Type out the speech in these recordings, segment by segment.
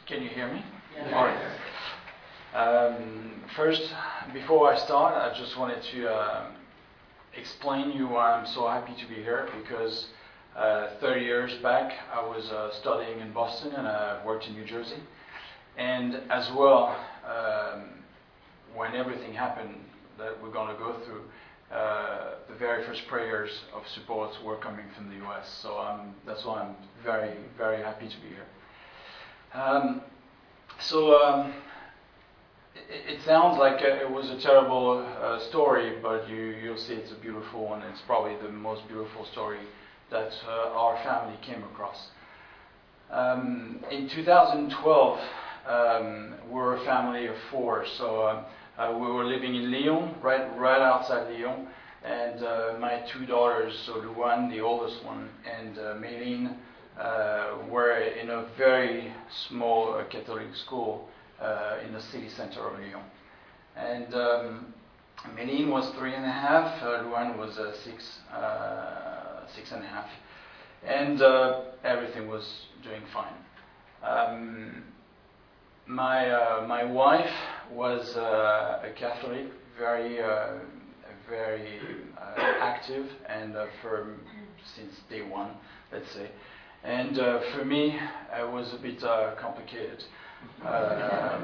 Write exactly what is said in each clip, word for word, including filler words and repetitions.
Can you hear me? Yes. All right. Um, first, before I start, I just wanted to uh, explain you why I'm so happy to be here, because uh, thirty years back I was uh, studying in Boston and I worked in New Jersey. And as well, um, when everything happened that we're going to go through, uh, the very first prayers of support were coming from the U S. So um, that's why I'm very, very happy to be here. Um, so um, it, it sounds like uh, it was a terrible uh, story, but you, you'll see it's a beautiful one. It's probably the most beautiful story that uh, our family came across. Um, in two thousand twelve, um, we were a family of four. So uh, uh, we were living in Lyon, right, right outside Lyon, and uh, my two daughters, so Luan, the oldest one, and uh, Méline, Uh, were in a very small uh, Catholic school uh, in the city center of Lyon. And um, Méline was three and a half, uh, Luan was uh, six, uh, six and a half. And uh, everything was doing fine. Um, my, uh, my wife was uh, a Catholic, very, uh, very uh, active and uh, firm since day one, let's say. And uh, for me, it was a bit uh, complicated. Uh,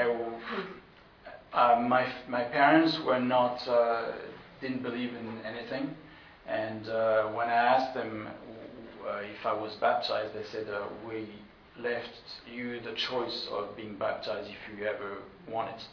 uh, my my parents were not uh, didn't believe in anything, and uh, when I asked them uh, if I was baptized, they said uh, we left you the choice of being baptized if you ever want it.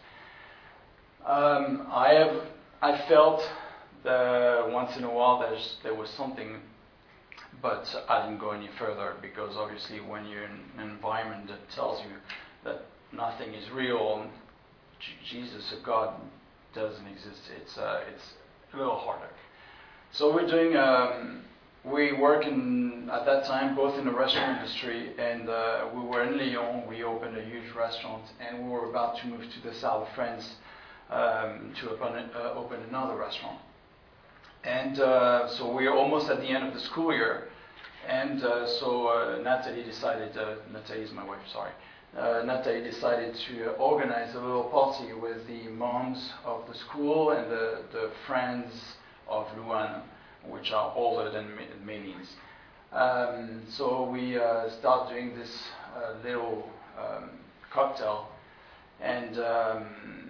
Um, I have I felt that once in a while there's there was something. But I didn't go any further, because obviously when you're in an environment that tells you that nothing is real, Jesus or God doesn't exist, it's uh, it's a little harder. So we're doing, um, we work in, at that time, both in the restaurant industry, and uh, we were in Lyon. We opened a huge restaurant, and we were about to move to the south of France um, to open, uh, open another restaurant. And uh, so we're almost at the end of the school year, and uh, so uh, Natalie decided, uh, Natalie is my wife, sorry, uh, Natalie decided to organize a little party with the moms of the school and the, the friends of Luan, which are older than Méline's. Um, so we uh, start doing this uh, little um, cocktail, and um,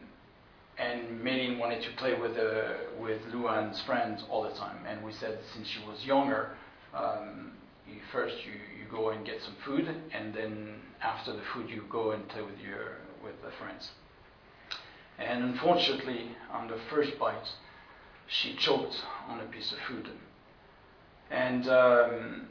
And Méline wanted to play with uh, with Luan's friends all the time, and we said since she was younger, um, you first you, you go and get some food, and then after the food you go and play with your with the friends. And unfortunately, on the first bite, she choked on a piece of food, and um,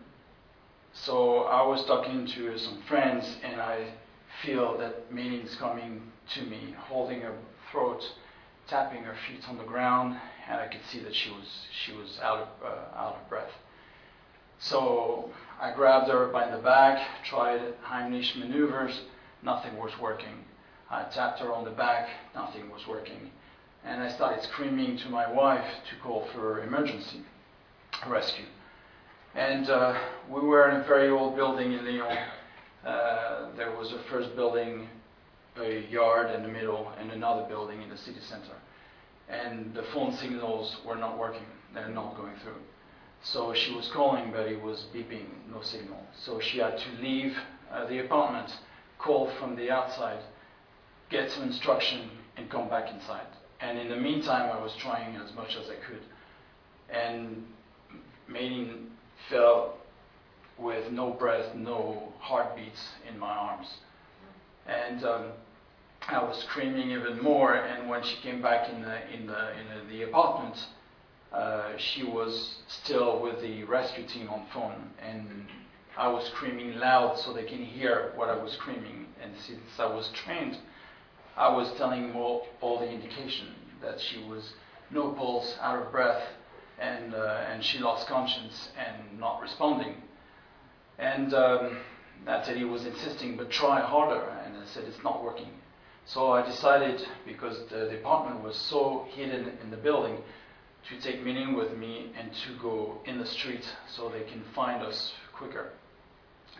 so I was talking to some friends, and I feel that Méline's coming to me, holding her throat, tapping her feet on the ground, and I could see that she was she was out of uh, out of breath. So I grabbed her by the back, tried Heimlich maneuvers, nothing was working. I tapped her on the back, nothing was working, and I started screaming to my wife to call for emergency rescue. And uh, we were in a very old building in Lyon. Uh, there was a first building, a yard in the middle, and another building in the city center. And the phone signals were not working, they're not going through. So she was calling, but it was beeping, no signal. So she had to leave uh, the apartment, call from the outside, get some instruction, and come back inside. And in the meantime, I was trying as much as I could. And Méline fell with no breath, no heartbeats in my arms. And um, I was screaming even more, and when she came back in the in the in the, the apartment, uh, she was still with the rescue team on phone, and I was screaming loud so they can hear what I was screaming. And since I was trained, I was telling them all, all the indication that she was no pulse, out of breath, and uh, and she lost conscience and not responding. And um, Natalie was insisting, but try harder, and I said it's not working. So I decided, because the department was so hidden in the building, to take Méline with me and to go in the street so they can find us quicker.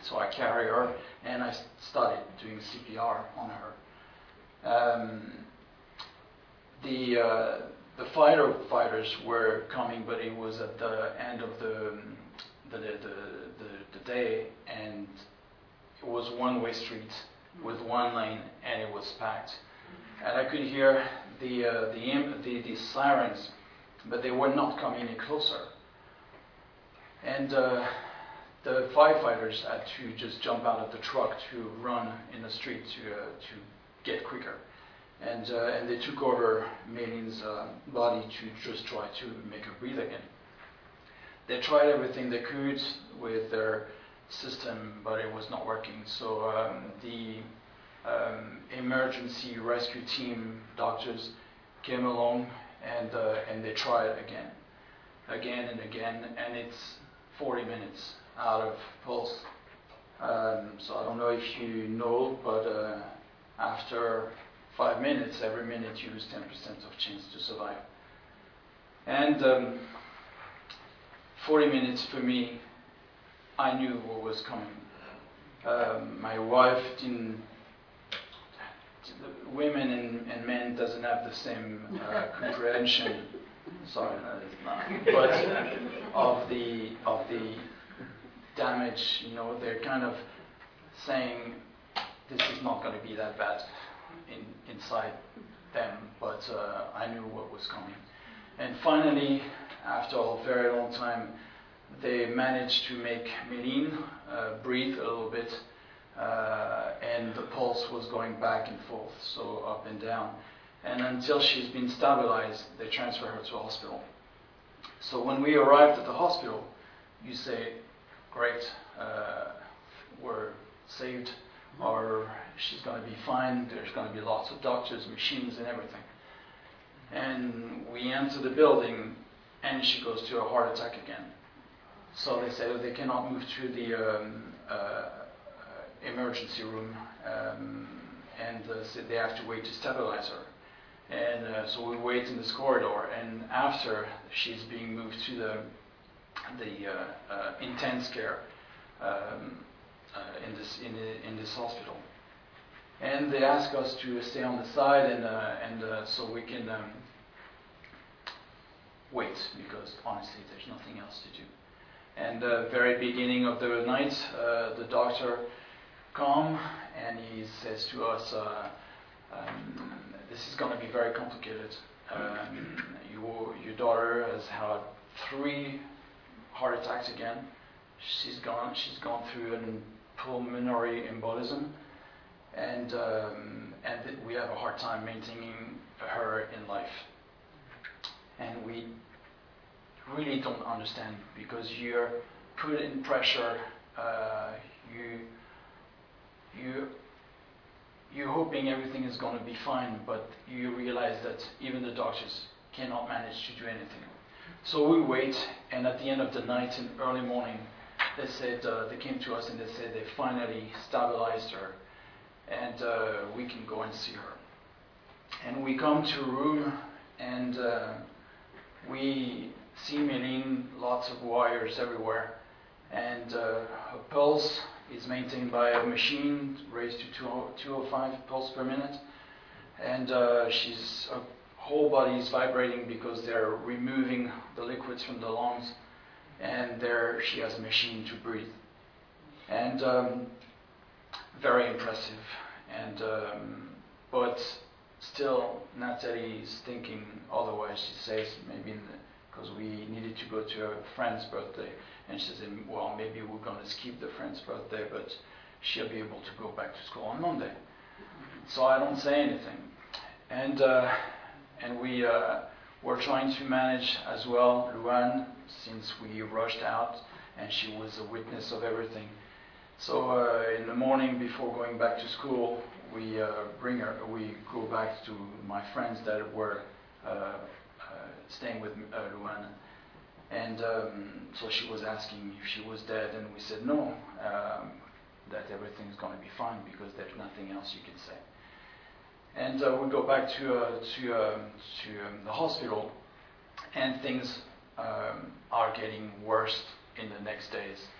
So I carry her, and I started doing C P R on her. Um, the uh, the firefighters were coming, but it was at the end of the the, the, the, the day, and it was one-way street with one lane, and it was packed. And I could hear the uh, the, the the sirens, but they were not coming any closer. And uh, the firefighters had to just jump out of the truck to run in the street to uh, to get quicker. And uh, and they took over Méline's uh, body to just try to make her breathe again. They tried everything they could with their system, but it was not working. So um, the um, emergency rescue team doctors came along, and uh, and they tried again, again and again, and it's forty minutes out of pulse. Um, so I don't know if you know, but uh, after five minutes, every minute you lose ten percent of chance to survive. And um, forty minutes for me, I knew what was coming. Um, my wife didn't. Women and, and men doesn't have the same uh, comprehension. Sorry, no, it's not. But of the of the damage, you know, they're kind of saying this is not going to be that bad in, inside them. But uh, I knew what was coming. And finally, after a very long time, they managed to make Méline uh, breathe a little bit, uh, and the pulse was going back and forth, so up and down. And until she's been stabilized, they transfer her to a hospital. So when we arrived at the hospital, you say, great, uh, we're saved, or she's going to be fine, there's going to be lots of doctors, machines, and everything. And we enter the building, and she goes to a heart attack again. So they said they cannot move to the um, uh, emergency room, um, and uh, so they have to wait to stabilize her. And uh, so we wait in this corridor, and after she's being moved to the the uh, uh, intense care um, uh, in this in the, in this hospital. And they ask us to stay on the side, and uh, and uh, so we can um, wait, because honestly, there's nothing else to do. And the uh, very beginning of the night, uh, the doctor comes and he says to us, uh, um, "This is going to be very complicated. Um, your your daughter has had three heart attacks again. She's gone. She's gone through a pulmonary embolism." And um, and th- we have a hard time maintaining her in life. And we really don't understand, because you're put in pressure. Uh, you you you're hoping everything is going to be fine, but you realize that even the doctors cannot manage to do anything. So we wait, and at the end of the night and early morning, they said uh, they came to us and they said they finally stabilized her. And uh, we can go and see her. And we come to a room, and uh, we see Méline, lots of wires everywhere, and uh, her pulse is maintained by a machine raised to two oh five pulse per minute, and uh, she's her whole body is vibrating because they're removing the liquids from the lungs, and there she has a machine to breathe. And um, very impressive, and um, but still Nathalie is thinking otherwise. She says maybe because we needed to go to a friend's birthday, and she said, well, maybe we're going to skip the friend's birthday, but she'll be able to go back to school on Monday. So I don't say anything, and uh, and we uh, were trying to manage as well Louane, since we rushed out, and she was a witness of everything. So uh, in the morning before going back to school, we uh, bring her. We go back to my friends that were uh, uh, staying with uh, Louane, and um, so she was asking if she was dead, and we said no, um, that everything's going to be fine because there's nothing else you can say. And uh, we go back to uh, to uh, to um, the hospital, and things um, are getting worse in the next days.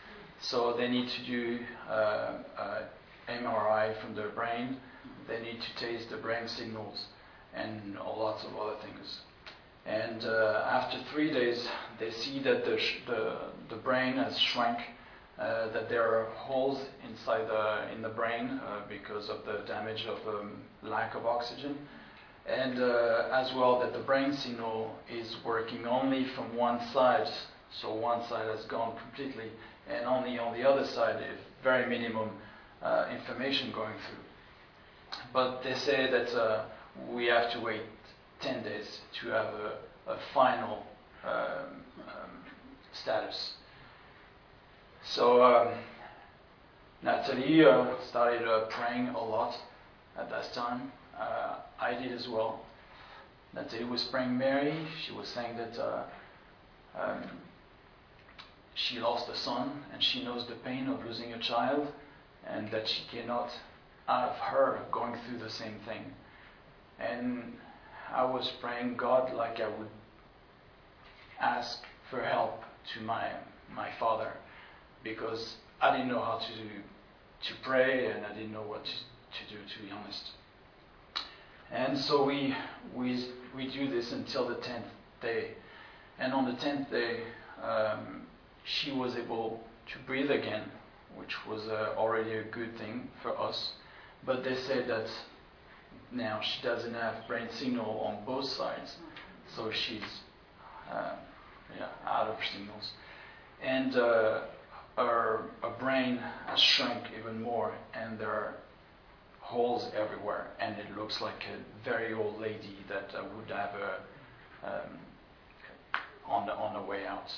So they need to do uh, uh, M R I from their brain. They need to taste the brain signals and lots of other things. And uh, after three days, they see that the sh- the, the brain has shrunk, uh, that there are holes inside the in the brain uh, because of the damage of um, lack of oxygen, and uh, as well that the brain signal is working only from one side. So one side has gone completely, and only on the other side, if very minimum uh, information going through. But they say that uh, we have to wait ten days to have a, a final um, um, status. So um, Natalie uh, started uh, praying a lot at that time. Uh, I did as well. Natalie was praying Mary. She was saying that uh, um, she lost a son and she knows the pain of losing a child, and that she cannot have her going through the same thing. And I was praying God like I would ask for help to my my father, because I didn't know how to to pray and I didn't know what to, to do, to be honest. And so we we we do this until the tenth day, and on the tenth day um, she was able to breathe again, which was uh, already a good thing for us. But they said that now she doesn't have brain signal on both sides, so she's uh, yeah, out of signals, and uh, her, her brain has shrunk even more, and there are holes everywhere, and it looks like a very old lady that uh, would have a um, on the on the way out.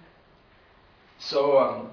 So um,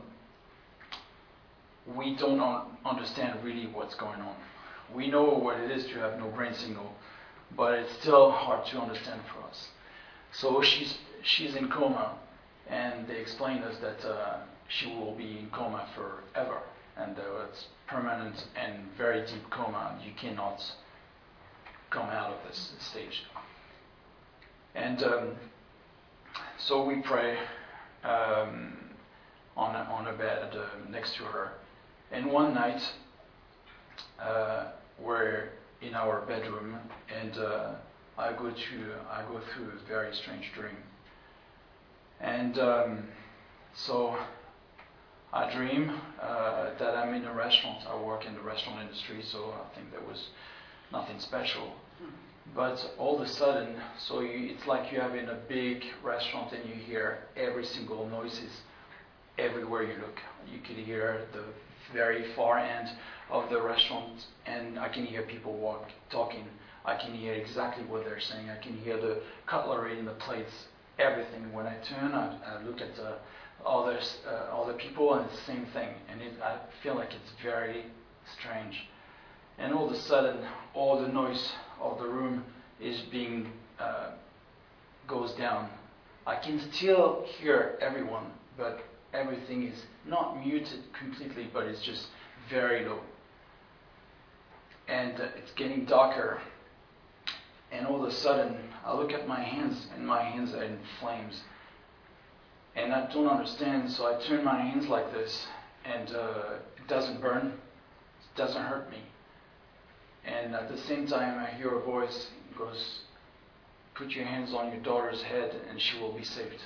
we don't un- understand really what's going on. We know what it is to have no brain signal, but it's still hard to understand for us. So she's she's in coma, and they explain us that uh, she will be in coma forever, and uh, it's permanent and very deep coma. You cannot come out of this stage. And um, so we pray um, on a, on a bed uh, next to her. And one night, uh, we're in our bedroom, and uh, I go to I go through a very strange dream. And um, so I dream uh, that I'm in a restaurant. I work in the restaurant industry, so I think there was nothing special. But all of a sudden, so you, it's like you have in a big restaurant and you hear every single noises everywhere you look. You can hear the very far end of the restaurant, and I can hear people walk, talking. I can hear exactly what they're saying. I can hear the cutlery in the plates, everything. When I turn, I, I look at the others, uh, other people, and it's the same thing. And it, I feel like it's very strange. And all of a sudden, all the noise of the room is being uh, goes down. I can still hear everyone, but everything is not muted completely, but it's just very low. And uh, it's getting darker. And all of a sudden, I look at my hands, and my hands are in flames. And I don't understand, so I turn my hands like this, and uh, it doesn't burn, it doesn't hurt me. And at the same time, I hear a voice. It goes, "Put your hands on your daughter's head, and she will be saved."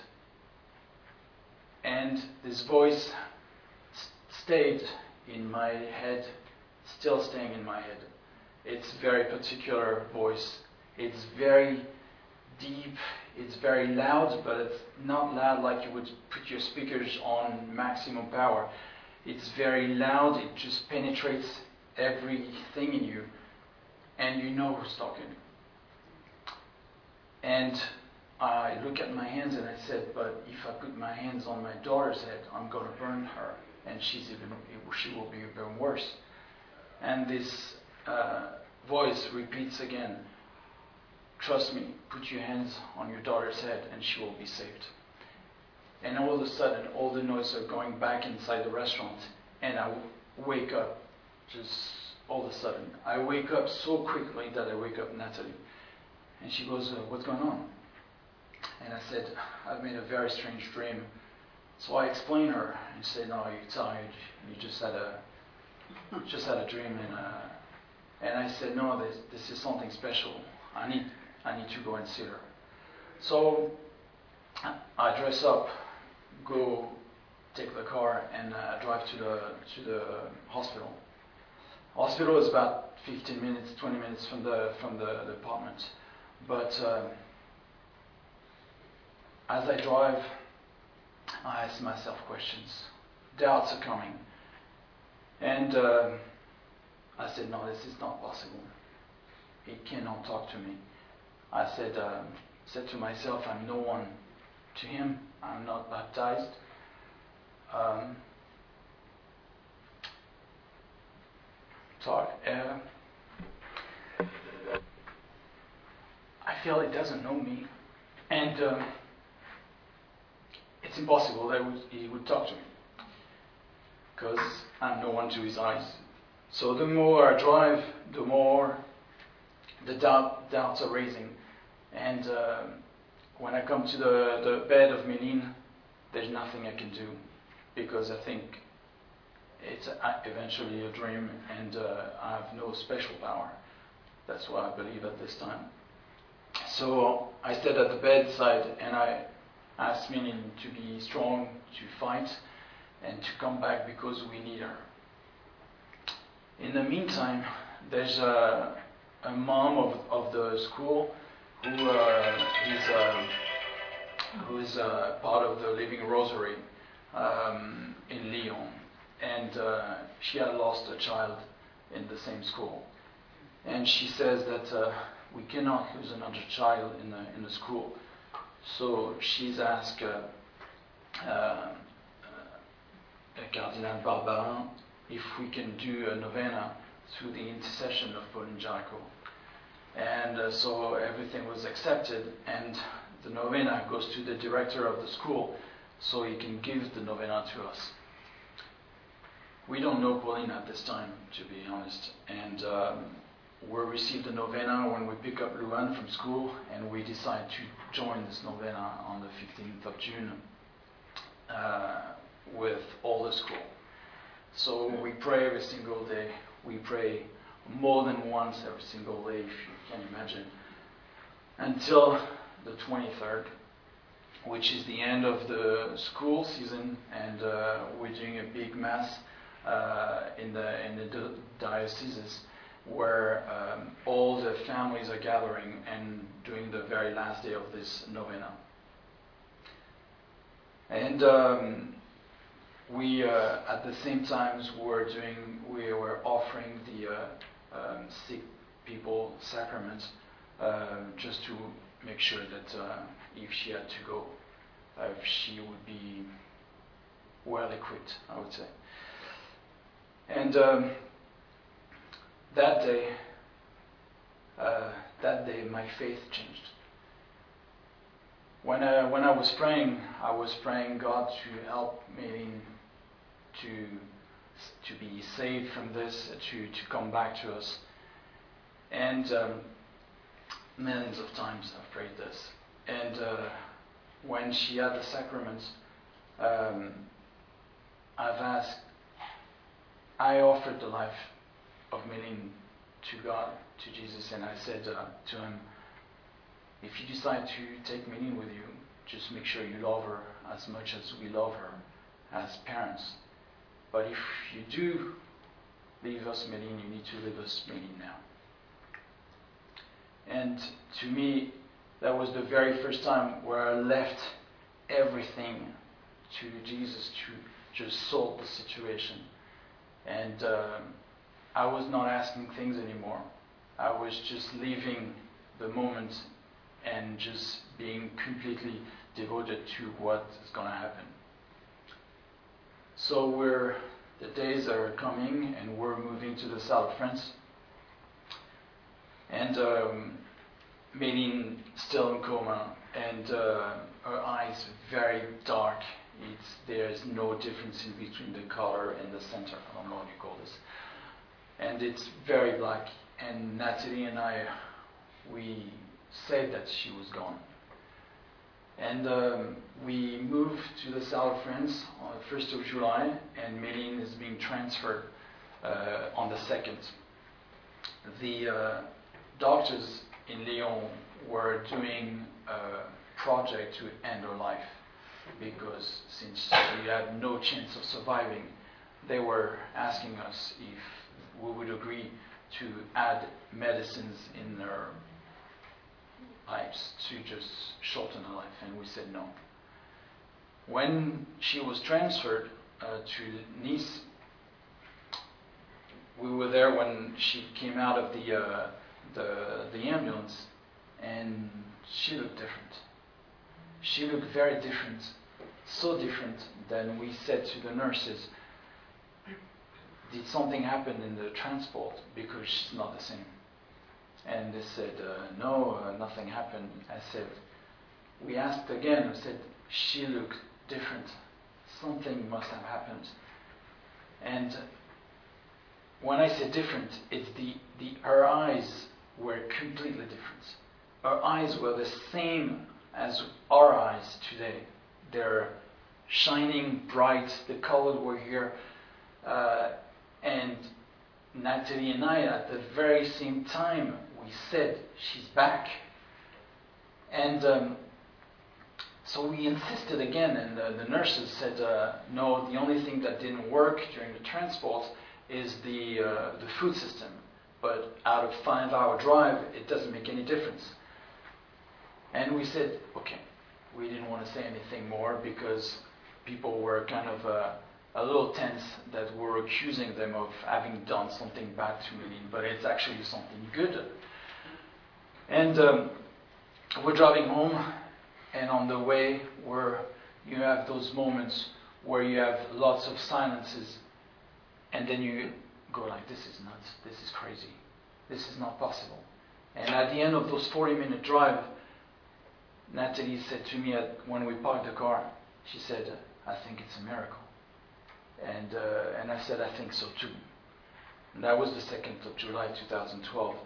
And this voice st- stayed in my head, still staying in my head. It's a very particular voice. It's very deep, it's very loud, but it's not loud like you would put your speakers on maximum power. It's very loud, it just penetrates everything in you, and you know who's talking. And I look at my hands and I said, but if I put my hands on my daughter's head, I'm going to burn her, and she's even she will be even worse. And this uh, voice repeats again, "Trust me, put your hands on your daughter's head and she will be saved." And all of a sudden, all the noises are going back inside the restaurant, and I wake up, just all of a sudden. I wake up so quickly that I wake up Natalie. And she goes, uh, "What's going on?" And I said, "I've made a very strange dream. So I explained her and said, no, you're tired. You just had a just had a dream, and uh, and I said, no, this this is something special. I need I need to go and see her. So I dress up, go take the car, and uh, drive to the to the hospital. Hospital is about fifteen minutes, twenty minutes from the from the, the apartment. But uh, as I drive, I ask myself questions. Doubts are coming. And uh, I said, no, this is not possible. He cannot talk to me. I said, uh, said to myself, I'm no one to him. I'm not baptized. Um, sorry. Uh, I feel he doesn't know me. And um, it's impossible that would, he would talk to me, because I'm no one to his eyes. So the more I drive, the more the doubt, doubts are raising. And uh, when I come to the, the bed of Méline, there's nothing I can do, because I think it's a, eventually a dream, and uh, I have no special power. That's what I believe at this time. So I stayed at the bedside, and I asked Méline to be strong, to fight, and to come back, because we need her. In the meantime, there's a, a mom of, of the school who uh, is, uh, who is uh, part of the Living Rosary um, in Lyon, and uh, she had lost a child in the same school. And she says that uh, we cannot lose another child in the, in the school. So she's asked uh, uh, uh, Cardinal Barbarin if we can do a novena through the intercession of Pauline Jaricot. And uh, so everything was accepted, and the novena goes to the director of the school, so he can give the novena to us. We don't know Pauline at this time, to be honest, and um, we received the novena when we pick up Luan from school, and we decide to join this novena on the fifteenth of June uh, with all the school. So we pray every single day. We pray more than once every single day, if you can imagine, until the twenty-third, which is the end of the school season, and uh, we're doing a big mass uh, in the in the dioceses, where um, all the families are gathering and doing the very last day of this novena. And um, we, uh, at the same time, were doing, we were offering the uh, um, sick people sacrament, uh, just to make sure that uh, if she had to go, uh, she would be well equipped, I would say. And um, that day, uh, that day, my faith changed. When I, when I was praying, I was praying God to help me to to be saved from this, to, to come back to us. And um, millions of times I've prayed this. And uh, when she had the sacrament, um, I've asked, I offered the life of Méline to God, to Jesus, and I said uh, to him, if you decide to take Méline with you, just make sure you love her as much as we love her as parents. But if you do leave us Méline, you need to leave us Méline now. And to me, that was the very first time where I left everything to Jesus to just solve the situation. And um, I was not asking things anymore. I was just leaving the moment and just being completely devoted to what is going to happen. So we're, the days are coming, and we're moving to the south of France. And um, Méline still in coma, and uh, her eyes very dark. It's, there's no difference in between the color and the center. I don't know what you call this. And it's very black. And Natalie and I, we said that she was gone. And um, we moved to the south of France on the first of July, and Méline is being transferred uh, on the second. The uh, doctors in Lyon were doing a project to end her life, because since she had no chance of surviving, they were asking us if we would agree to add medicines in her lives to just shorten her life, and we said no. When she was transferred uh, to Nice, we were there when she came out of the, uh, the the ambulance, and she looked different. She looked very different, so different than we said to the nurses, did something happen in the transport, because she's not the same. And they said, uh, no, uh, nothing happened. I said, we asked again, I said, she looked different. Something must have happened. And when I say different, it's the, the her eyes were completely different. Her eyes were the same as our eyes today. They're shining bright, the colors were here. Uh, and Nathalie and I, at the very same time, we said, she's back. And um, so we insisted again, and uh, the nurses said, uh, no, the only thing that didn't work during the transport is the, uh, the food system. But out of five hour drive, it doesn't make any difference. And we said, okay, we didn't want to say anything more, because people were kind of uh, a little tense that we're accusing them of having done something bad to Méline, but it's actually something good. And um, we're driving home, and on the way, where you have those moments where you have lots of silences, and then you go like, this is nuts, this is crazy, this is not possible. And at the end of those forty minute drive, Nathalie said to me at, when we parked the car, she said, I think it's a miracle. And uh, and I said, I think so too. And that was the second of July two thousand twelve.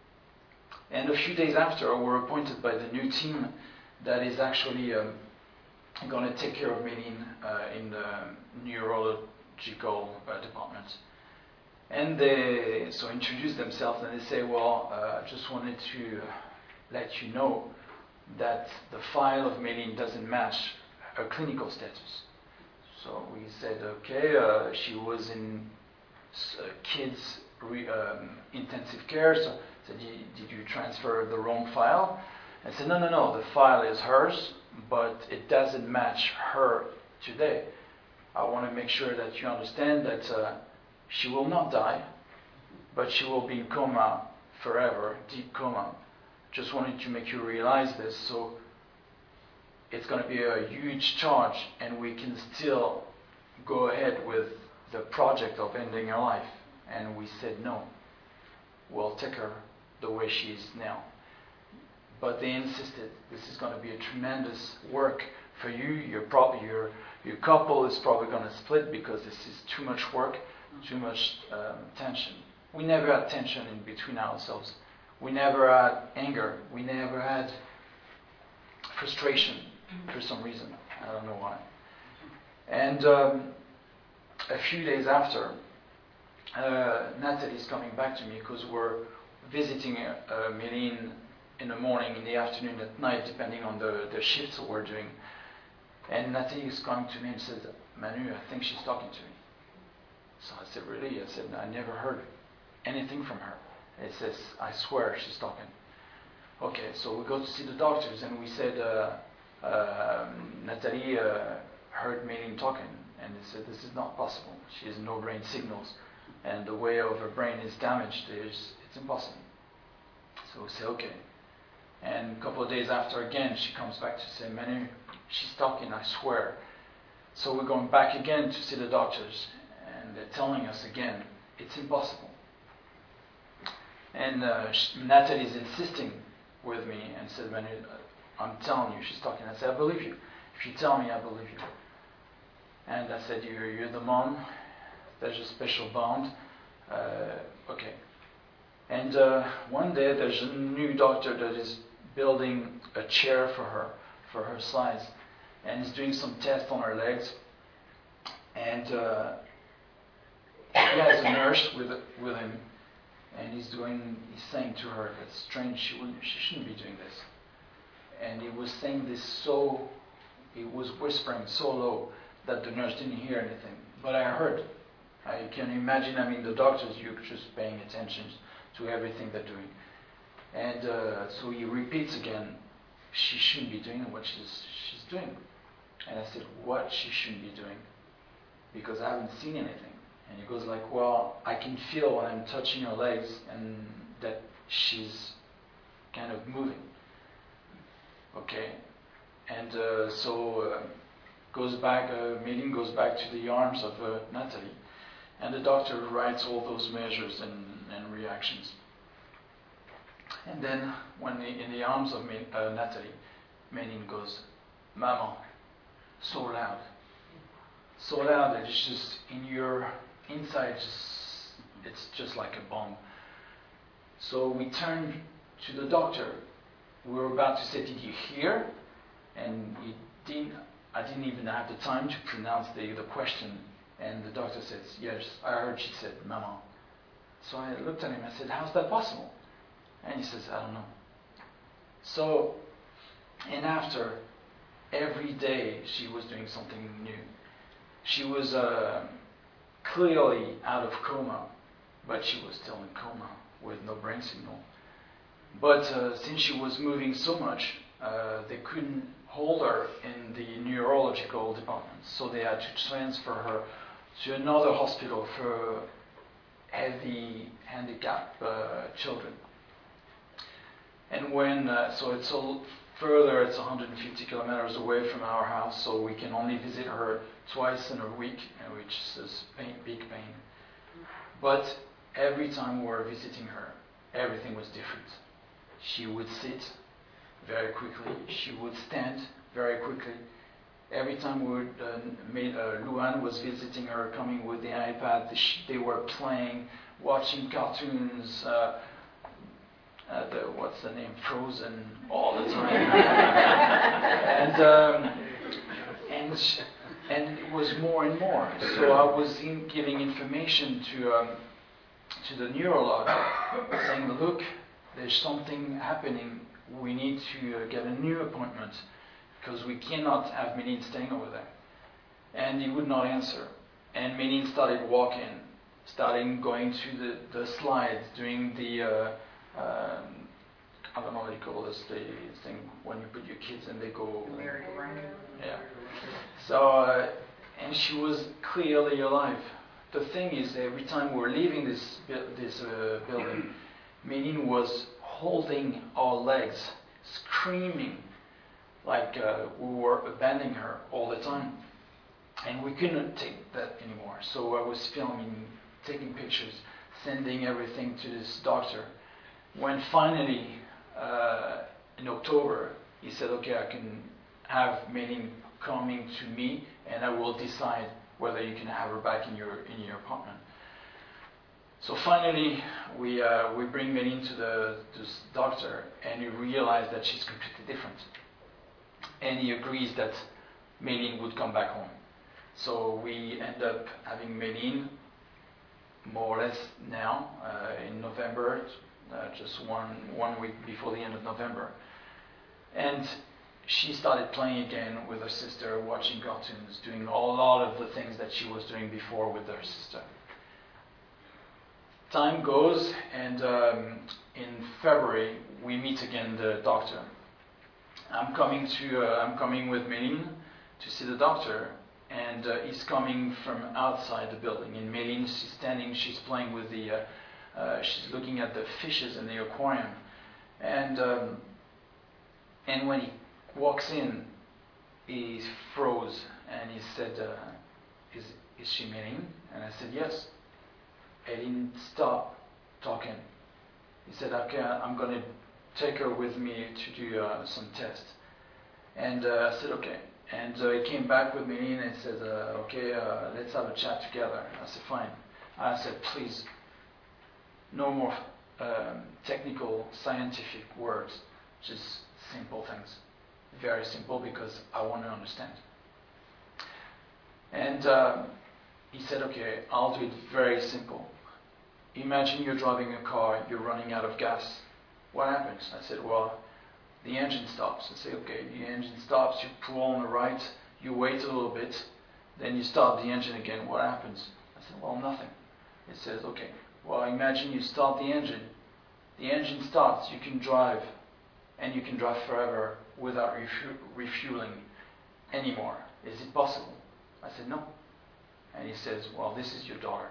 And a few days after, we were appointed by the new team that is actually um, going to take care of Méline uh, in the neurological uh, department. And they so introduce themselves, and they say, well, I uh, just wanted to let you know that the file of Méline doesn't match her clinical status. So we said, okay, uh, she was in uh, kids re, um, intensive care, so I said, did you transfer the wrong file? I said, no, no, no, the file is hers, but it doesn't match her today. I want to make sure that you understand that uh, she will not die, but she will be in coma forever, deep coma. Just wanted to make you realize this, so it's going to be a huge charge, and we can still go ahead with the project of ending her life. And we said no, we'll take her the way she is now. But they insisted, this is going to be a tremendous work for you. Your prob- your your couple is probably going to split, because this is too much work, too much um, tension. We never had tension in between ourselves. We never had anger. We never had frustration for some reason. I don't know why. And um, a few days after, uh, Nathalie is coming back to me, because we're visiting uh, Méline in the morning, in the afternoon, at night, depending on the, the shifts we're doing. And Nathalie is coming to me and says, Manu, I think she's talking to me. So I said, really? I said, I never heard anything from her. It says, I swear she's talking. Okay, so we go to see the doctors, and we said, uh, uh, Nathalie uh, heard Méline talking, and they said, this is not possible. She has no brain signals, and the way of her brain is damaged, is, it's impossible. So we say, okay. And a couple of days after, again, she comes back to say, Manu, she's talking, I swear. So we're going back again to see the doctors, and they're telling us again, it's impossible. And uh, Nathalie is insisting with me and said, Manu, I'm telling you, she's talking. I said, I believe you. If you tell me, I believe you. And I said, you're, you're the mom. There's a special bond. Uh, okay. And uh, one day, there's a new doctor that is building a chair for her for her size, and he's doing some tests on her legs, and uh, he has a nurse with with him, and he's doing he's saying to her, "That's strange. She wouldn't, she shouldn't be doing this." And he was saying this so, he was whispering so low that the nurse didn't hear anything, but I heard. I can imagine. I mean, the doctors, you're just paying attention to everything they're doing, and uh, so he repeats again, "She shouldn't be doing what she's she's doing." And I said, "What she shouldn't be doing?" Because I haven't seen anything. And he goes like, "Well, I can feel when I'm touching her legs and that she's kind of moving." Okay, and uh, so uh, goes back. Uh, Méline goes back to the arms of uh, Nathalie, and the doctor writes all those measures and, and reactions. And then, when the, in the arms of Me, uh, Nathalie, Méline goes, "Maman," so loud, so loud that it's just in your inside. Just, it's just like a bomb. So we turn to the doctor. We were about to say, "Did you hear?" And he didn't. I didn't even have the time to pronounce the, the question. And the doctor says, "Yes, I heard." She said, "Maman." So I looked at him. I said, "How's that possible?" And he says, "I don't know." So, and after, every day she was doing something new. She was uh, clearly out of coma, but she was still in coma with no brain signal. But uh, since she was moving so much, uh, they couldn't hold her in the neurological department. So they had to transfer her to another hospital for heavy handicapped uh, children. And when, uh, so it's a further, it's one hundred fifty kilometers away from our house, so we can only visit her twice in a week, which is pain, big pain. But every time we were visiting her, everything was different. She would sit very quickly. She would stand very quickly. Every time we would, uh, made, uh, Luan was visiting her, coming with the iPad. They were playing, watching cartoons. Uh, uh, the, what's the name? Frozen all the time. and um, and sh- and it was more and more. So I was in giving information to um, to the neurologist, saying, "Look, there's something happening. We need to uh, get a new appointment because we cannot have Méline staying over there." And he would not answer. And Méline started walking, starting going to the, the slides, doing the, uh, um, I don't know what you call this, the thing when you put your kids and they go... Merry-go-round. Yeah. So, uh, and she was clearly alive. The thing is, every time we were leaving this, this uh, building, Méline was holding our legs, screaming like uh, we were abandoning her all the time. And we couldn't take that anymore. So I was filming, taking pictures, sending everything to this doctor. When finally, uh, in October, he said, "Okay, I can have Méline coming to me and I will decide whether you can have her back in your in your apartment." So finally, we uh, we bring Méline to the to this doctor, and we realize that she's completely different. And he agrees that Méline would come back home. So we end up having Méline more or less now uh, in November, uh, just one one week before the end of November, and she started playing again with her sister, watching cartoons, doing a lot of the things that she was doing before with her sister. Time goes, and um, in February we meet again the doctor. I'm coming to uh, I'm coming with Méline to see the doctor, and uh, he's coming from outside the building. And Méline, she's standing, she's playing with the, uh, uh, she's looking at the fishes in the aquarium, and um, and when he walks in, he froze, and he said, uh, "Is is she Méline?" And I said, "Yes." And he didn't stop talking. He said, "Okay, I'm going to take her with me to do uh, some tests." And uh, I said, "Okay." And uh, he came back with Méline and said, uh, "Okay, uh, let's have a chat together." I said, "Fine." I said, "Please, no more um, technical, scientific words, just simple things. very simple because I want to understand. And uh, he said, okay, I'll do it very simple. Imagine you're driving a car, you're running out of gas. What happens? I said, well, the engine stops. I say, okay, the engine stops, you pull on the right, you wait a little bit, then you start the engine again. What happens? I said, well, nothing. It says, okay, well, imagine you start the engine. The engine starts, you can drive, and you can drive forever without refu- refueling anymore. Is it possible? I said, no. And he says, well, this is your daughter.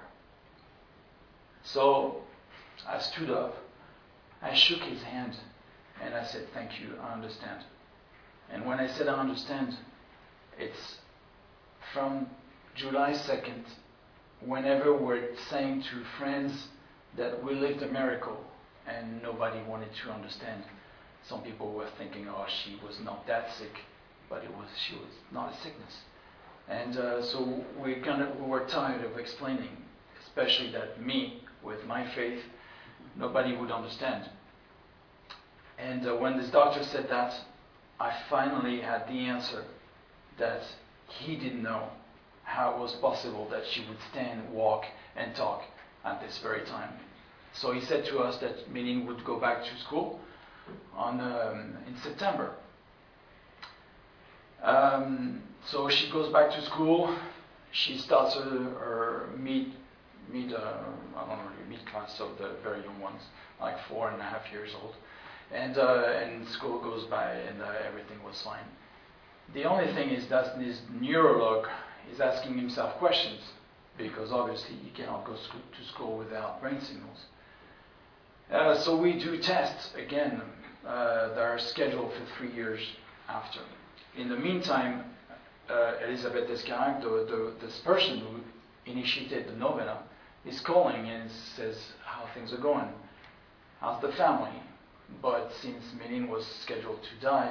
So I stood up, I shook his hand, and I said, thank you, I understand. And when I said I understand, it's from July second, whenever we're saying to friends that we lived a miracle and nobody wanted to understand. Some people were thinking, oh, she was not that sick, but it was she was not a sickness. And uh, so we kind of we were tired of explaining, especially that me, with my faith, nobody would understand. And uh, when this doctor said that, I finally had the answer that he didn't know how it was possible that she would stand, walk, and talk at this very time. So he said to us that Méline would go back to school on um, in September. Um, so she goes back to school. She starts her, her mid, mid uh, I don't know, mid class, so the very young ones, like four and a half years old. And uh, and school goes by, and uh, everything was fine. The only thing is that this neurolog is asking himself questions, because obviously he cannot go to school without brain signals. Uh, so we do tests again uh, that are scheduled for three years after. In the meantime, uh, Elisabeth Descarac, the, the, this person who initiated the novena, is calling and says how things are going, how's the family. But since Méline was scheduled to die,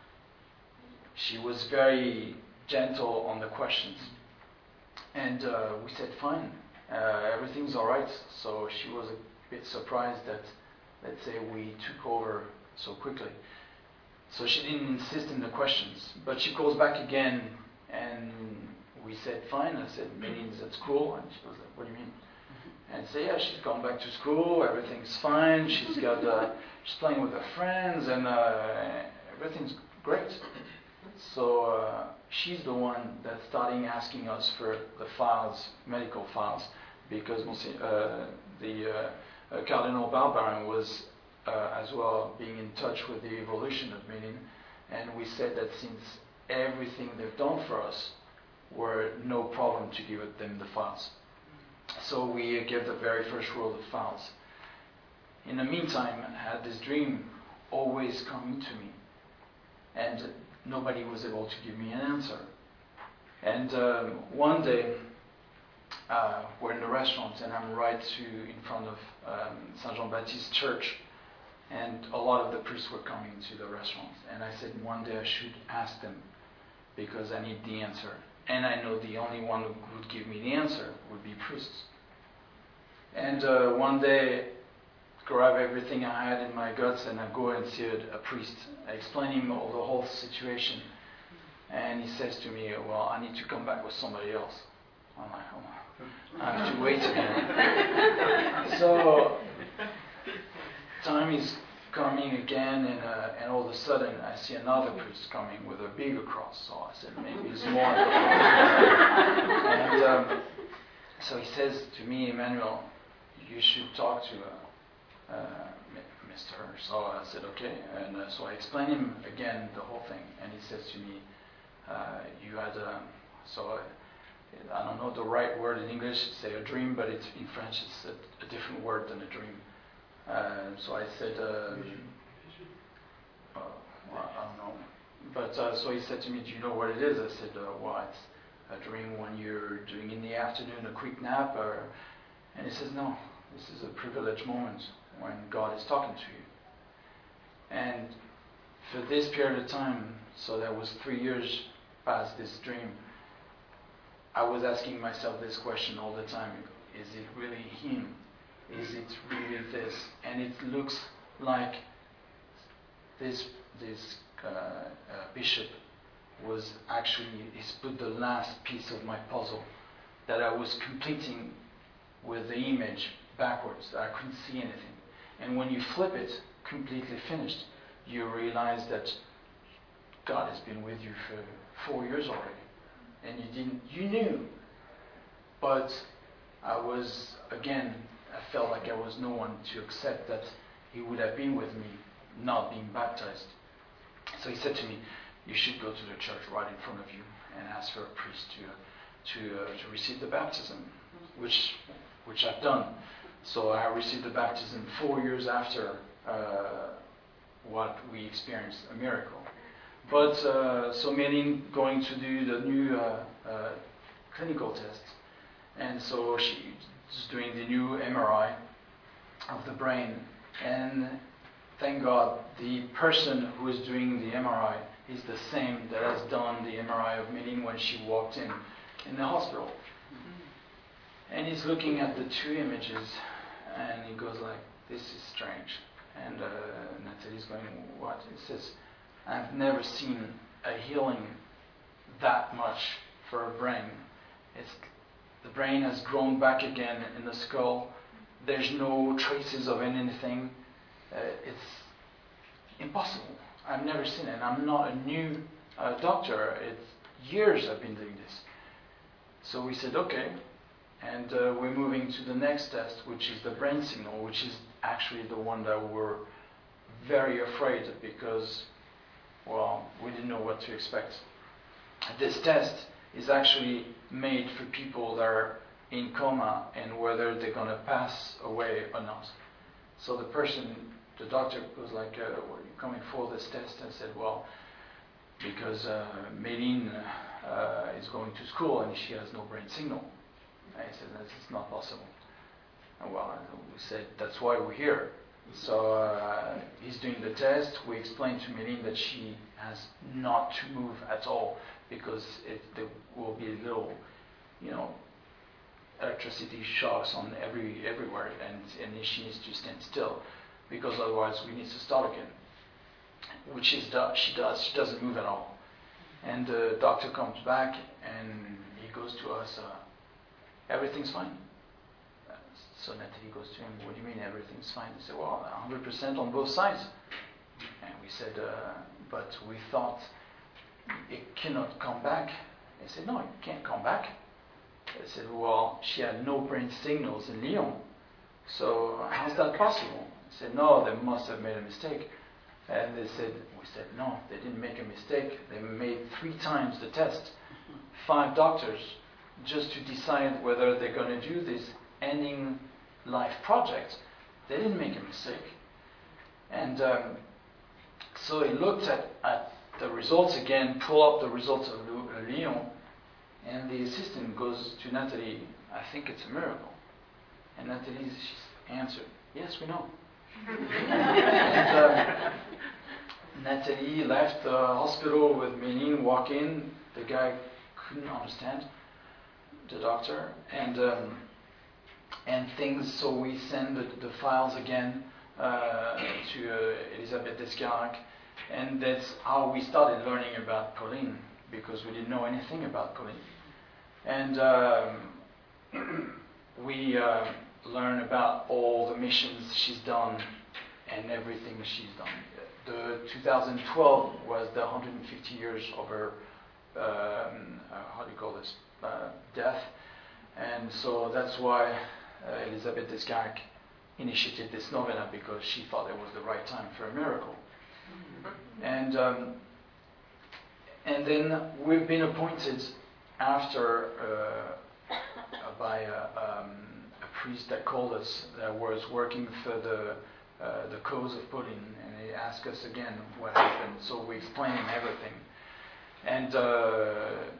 she was very gentle on the questions. And uh, we said, fine, uh, everything's all right. So she was a bit surprised that, let's say, we took over so quickly. So she didn't insist in the questions. But she calls back again, and we said, fine. I said, Méline's at school. And she was like, what do you mean? And I said, yeah, she's gone back to school. Everything's fine. She's got, uh, she's playing with her friends, and uh, everything's great. So uh, she's the one that's starting asking us for the files, medical files, because uh, the uh, uh, Cardinal Barbarin was uh, as well being in touch with the evolution of Méline, and we said that since everything they've done for us, were no problem to give them the files. So we gave the very first roll of files. In the meantime, I had this dream always coming to me, and nobody was able to give me an answer. And um, one day, uh, we're in the restaurant, and I'm right to in front of um, Saint Jean-Baptiste Church, and a lot of the priests were coming to the restaurant. And I said, one day I should ask them, because I need the answer. And I know the only one who would give me the answer would be priests. And uh, one day, grab everything I had in my guts, and I go and see a, a priest. I explain him all the whole situation, and he says to me, well, I need to come back with somebody else. I'm like, oh, I have to wait again. So time is coming again, and uh, and all of a sudden I see another priest coming with a bigger cross. So I said, maybe it's more. And um, so he says to me, Emmanuel, you should talk to uh, uh, Mister So I said, okay. And uh, so I explained him again the whole thing, and he says to me, uh, you had a, so I, I don't know the right word in English, say a dream, but it's in French it's a, a different word than a dream. Uh, so I said, uh, uh, well, I don't know. But uh, so he said to me, do you know what it is? I said, uh, well, it's a dream when you're doing in the afternoon a quick nap. Or, and he says, no, this is a privileged moment when God is talking to you. And for this period of time, so that was three years past this dream, I was asking myself this question all the time. Is it really him? Is it really this? And it looks like this this uh, uh, bishop was actually, he's put the last piece of my puzzle that I was completing with the image backwards. I couldn't see anything. And when you flip it, completely finished, you realize that God has been with you for four years already. And you didn't, you knew. But I was, again, I felt like I was no one to accept that he would have been with me, not being baptized. So he said to me, you should go to the church right in front of you and ask for a priest to to, uh, to receive the baptism, which which I've done. So I received the baptism four years after uh, what we experienced, a miracle. But uh, so Méline going to do the new uh, uh, clinical test, and so she's doing the new M R I of the brain, and thank God the person who is doing the M R I is the same that has done the M R I of Méline when she walked in in the hospital. And he's looking at the two images, and he goes like, this is strange. And uh, Nathalie's going, what? He says, I've never seen a healing that much for a brain. It's, the brain has grown back again in the skull. There's no traces of anything. Uh, it's impossible. I've never seen it. And I'm not a new uh, doctor. It's years I've been doing this. So we said, okay. And uh, we're moving to the next test, which is the brain signal, which is actually the one that we were very afraid of because, well, we didn't know what to expect. This test is actually made for people that are in coma and whether they're going to pass away or not. So the person, the doctor was like, uh, were you coming for this test? I said, well, because uh, Méline uh, is going to school and she has no brain signal. And he said, it's not possible. And well, we said, that's why we're here. So uh, he's doing the test. We explained to Méline that she has not to move at all because it, there will be little, you know, electricity shocks on every everywhere, and, and she needs to stand still because otherwise we need to start again. Which is do, she does. She doesn't move at all. And the doctor comes back and he goes to us, uh, everything's fine. Uh, so Nathalie goes to him, what do you mean everything's fine? He said, well, one hundred percent on both sides. And we said, uh, but we thought it cannot come back. He said, no, it can't come back. I said, well, she had no brain signals in Lyon. So how's that possible? He said, no, they must have made a mistake. And they said, we said, no, they didn't make a mistake. They made three times the test. Five doctors just to decide whether they're going to do this ending life project. They didn't make a mistake. And um, so he looked at, at the results again, pull up the results of Lyon, and the assistant goes to Nathalie, I think it's a miracle. And Nathalie answered, yes, we know. and um, Nathalie left the hospital with Méline, walk in, the guy couldn't understand, the doctor, and um, and things, so we send the, the files again uh, to uh, Elisabeth Descarac, and that's how we started learning about Pauline, because we didn't know anything about Pauline. And um, we uh, learn about all the missions she's done and everything she's done. The two thousand twelve was the one hundred fifty years of her, um, uh, how do you call this, uh, death. And so that's why uh, Elisabeth Descarac initiated this novena, because she thought it was the right time for a miracle. And um, and then we've been appointed after uh, by a, um, a priest that called us, that was working for the uh, the cause of Pauline, and he asked us again what happened. So we explained him everything, and uh,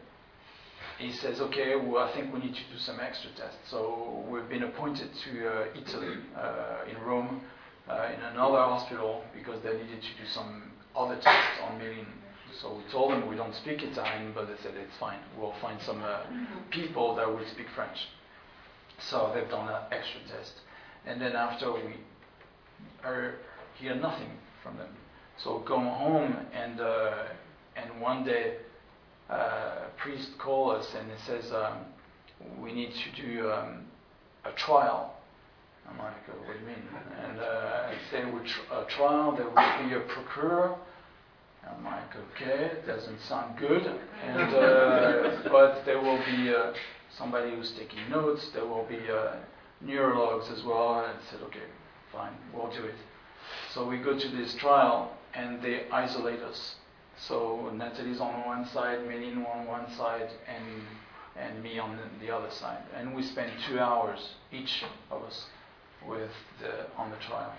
he says, "Okay, well, I think we need to do some extra tests." So we've been appointed to uh, Italy, uh, in Rome, uh, in another hospital, because they needed to do some other tests on Méline. So we told them we don't speak Italian, but they said it's fine. We'll find some uh, people that will speak French. So they've done an extra test. And then after we er, hear nothing from them. So come home, and uh, and one day uh, a priest called us and he says, um, we need to do um, a trial. I'm like, oh, what do you mean? And uh, he said, with tr- a trial, there will be a procureur. I'm like, okay, doesn't sound good. And uh, but there will be uh, somebody who's taking notes. There will be uh, neurologues as well. And I said, okay, fine, we'll do it. So we go to this trial, and they isolate us. So Nathalie's on one side, Méline on one side, and and me on the, the other side. And we spent two hours, each of us, with the, on the trial.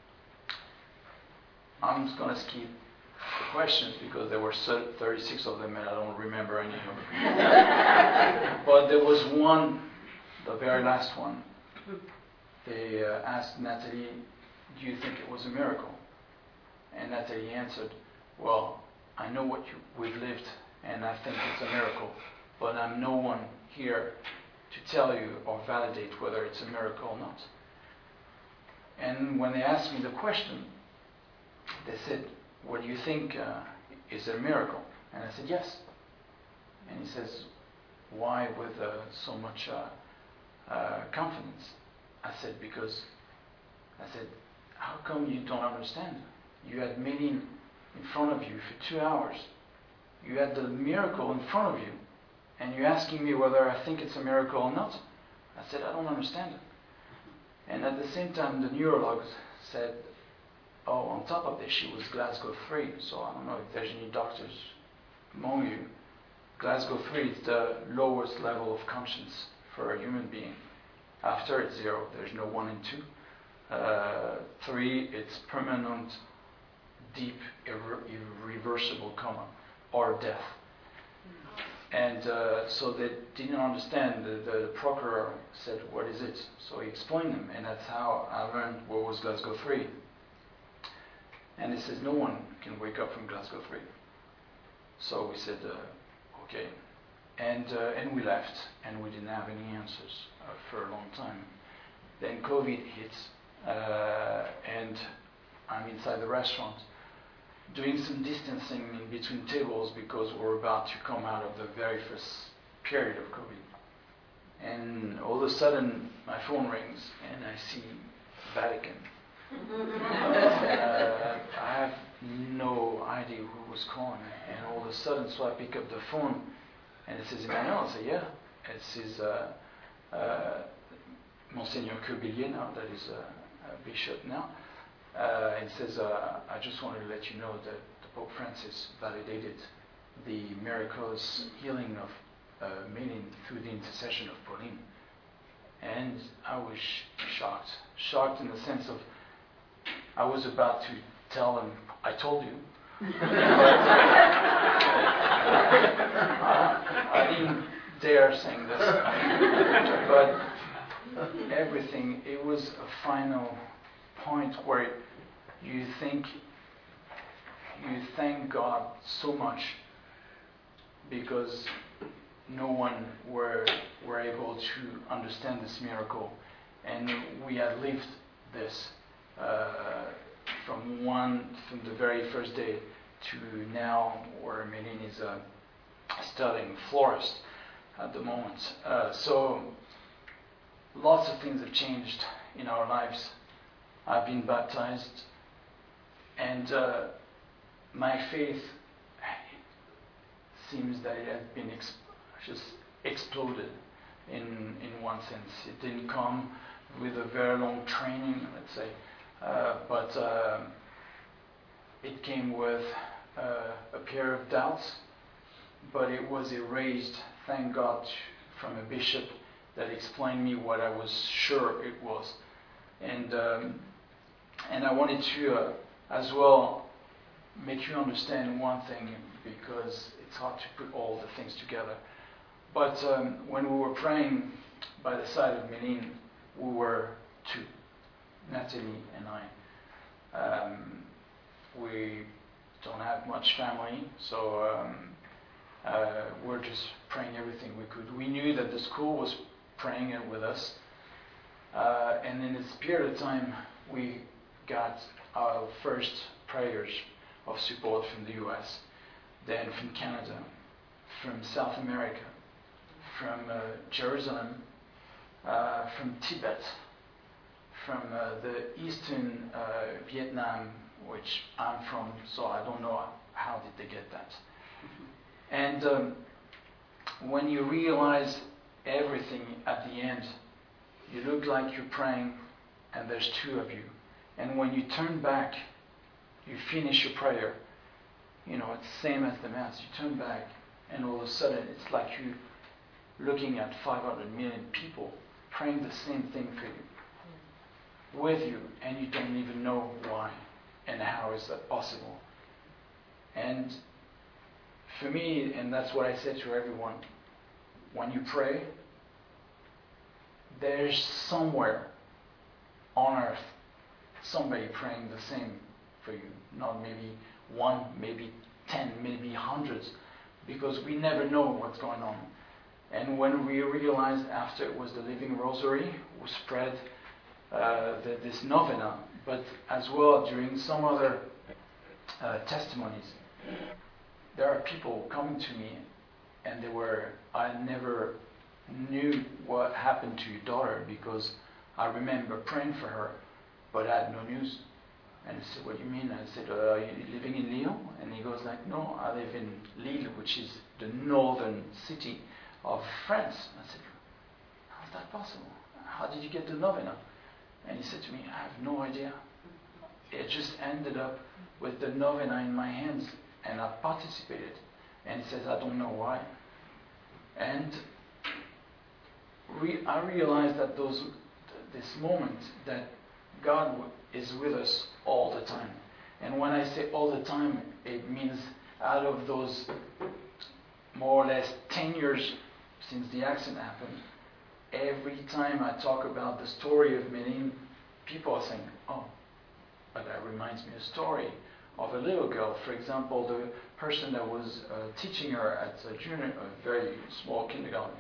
I'm just going to skip the questions because there were thirty-six of them and I don't remember any of them. But there was one, the very last one. They uh, asked Nathalie, do you think it was a miracle? And Nathalie answered, well, I know what you, we've lived and I think it's a miracle, but I'm no one here to tell you or validate whether it's a miracle or not. And when they asked me the question, they said, what do you think uh, is a miracle? And I said, yes. And he says, why with uh, so much uh, uh, confidence? I said, because, I said, how come you don't understand? You had Méline in front of you for two hours. You had the miracle in front of you, and you're asking me whether I think it's a miracle or not? I said, I don't understand it. And at the same time, the neurologist said, oh, on top of this, she was Glasgow three, so I don't know if there's any doctors among you. Glasgow three is the lowest level of conscience for a human being. After it's zero, there's no one and two. Uh, three, it's permanent, deep, irre- irreversible coma or death. And uh, so they didn't understand. The, the procureur said, what is it? So he explained them, and that's how I learned what was Glasgow three. And he says, no one can wake up from Glasgow three. So we said, uh, okay. And uh, and we left, and we didn't have any answers uh, for a long time. Then COVID hits, uh, and I'm inside the restaurant, doing some distancing in between tables because we're about to come out of the very first period of COVID. And all of a sudden, my phone rings, and I see Vatican. uh, I have no idea who was calling, and all of a sudden, so I pick up the phone, and it says Emmanuel. I say, yeah. It says uh, uh, Monseigneur Curbilier now, that is a, a bishop now. Uh, it says, uh, I just wanted to let you know that the Pope Francis validated the miraculous healing of uh, Méline through the intercession of Pauline. And I was sh- shocked. Shocked in the sense of, I was about to tell him, I told you. but, I, I didn't dare saying this. But everything, it was a final point where you think, you thank God so much because no one were, were able to understand this miracle. And we had lived this uh, from one, from the very first day to now, where Méline is uh, studying florist at the moment. Uh, so lots of things have changed in our lives. I've been baptized, and uh, my faith seems that it has been ex- just exploded in in one sense. It didn't come with a very long training, let's say, uh, but uh, it came with uh, a pair of doubts, but it was erased, thank God, from a bishop that explained me what I was sure it was. And um, and I wanted to uh, as well make you understand one thing, because it's hard to put all the things together. But um, when we were praying by the side of Méline, we were two, Nathalie and I. Um, we don't have much family, so um, uh, we're just praying everything we could. We knew that the school was praying it with us, uh, and in this period of time, we got our first prayers of support from the U S, then from Canada, from South America, from uh, Jerusalem, uh, from Tibet, from uh, the eastern uh, Vietnam, which I'm from, so I don't know how did they get that. And um, when you realize everything at the end, you look like you're praying and there's two of you. And when you turn back, you finish your prayer, you know, it's the same as the Mass. You turn back and all of a sudden it's like you looking at five hundred million people praying the same thing for you, with you, and you don't even know why and how is that possible. And for me, and that's what I said to everyone, when you pray, there's somewhere on earth somebody praying the same for you. Not maybe one, maybe ten, maybe hundreds, because we never know what's going on. And when we realized after it was the Living Rosary, we spread uh, the, this novena, but as well during some other uh, testimonies, there are people coming to me and they were, I never knew what happened to your daughter because I remember praying for her, but I had no news. And he said, what do you mean? I said, uh, are you living in Lyon? And he goes like, no, I live in Lille, which is the northern city of France. I said, how is that possible? How did you get the novena? And he said to me, I have no idea. It just ended up with the novena in my hands, and I participated. And he says, I don't know why. And re- I realized that those, this moment that God is with us all the time. And when I say all the time, it means out of those more or less ten years since the accident happened, every time I talk about the story of Méline, people are saying, oh, but that reminds me of a story of a little girl. For example, the person that was uh, teaching her at a junior, a very small kindergarten,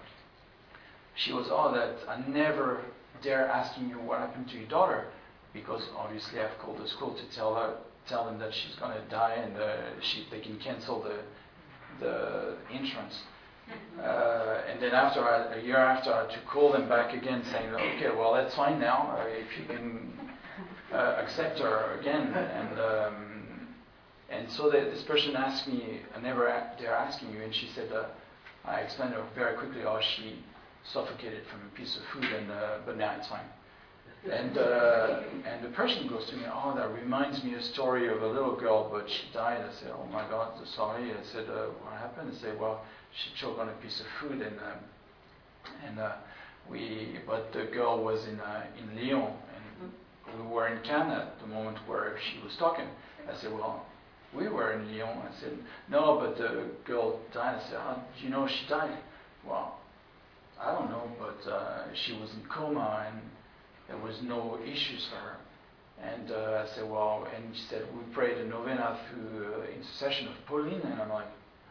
she was, oh, that I never dare asking you what happened to your daughter, because obviously I've called the school to tell her, tell them that she's going to die and uh, she, they can cancel the the insurance. Uh, and then after I, a year after, I had to call them back again, saying, okay, well that's fine now. Uh, if you can uh, accept her again, and um, and so that this person asked me, I never dare asking you, and she said, uh, I explained her very quickly, oh, she suffocated from a piece of food, and uh, but now it's fine. And uh, and the person goes to me, oh, that reminds me a story of a little girl, but she died. I said, oh my God, sorry. I said, uh, what happened? I said, well, she choked on a piece of food, and um, and uh, we, but the girl was in uh, in Lyon, and we were in Cannes at the moment where she was talking. I said, well, we were in Lyon. I said, no, but the girl died. I said, how did you know she died? Well, I don't know, but uh, she was in coma, and there was no issues for her. And uh, I said, well, and she said, we prayed a novena through uh, intercession of Pauline, and I'm like,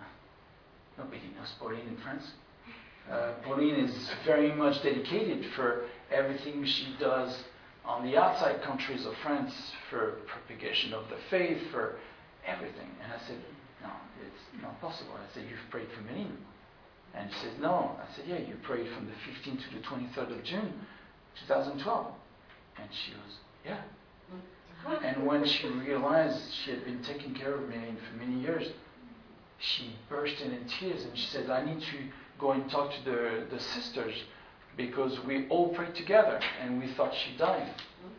nobody knows Pauline in France. Uh, Pauline is very much dedicated for everything she does on the outside countries of France, for propagation of the faith, for everything. And I said, no, it's not possible. I said, you've prayed for Méline. And she says, no. I said, yeah, you prayed from the fifteenth to the twenty-third of June, two thousand twelve. And she goes, yeah. And when she realized she had been taking care of Méline for many years, she burst in tears and she said, I need to go and talk to the, the sisters because we all prayed together and we thought she died.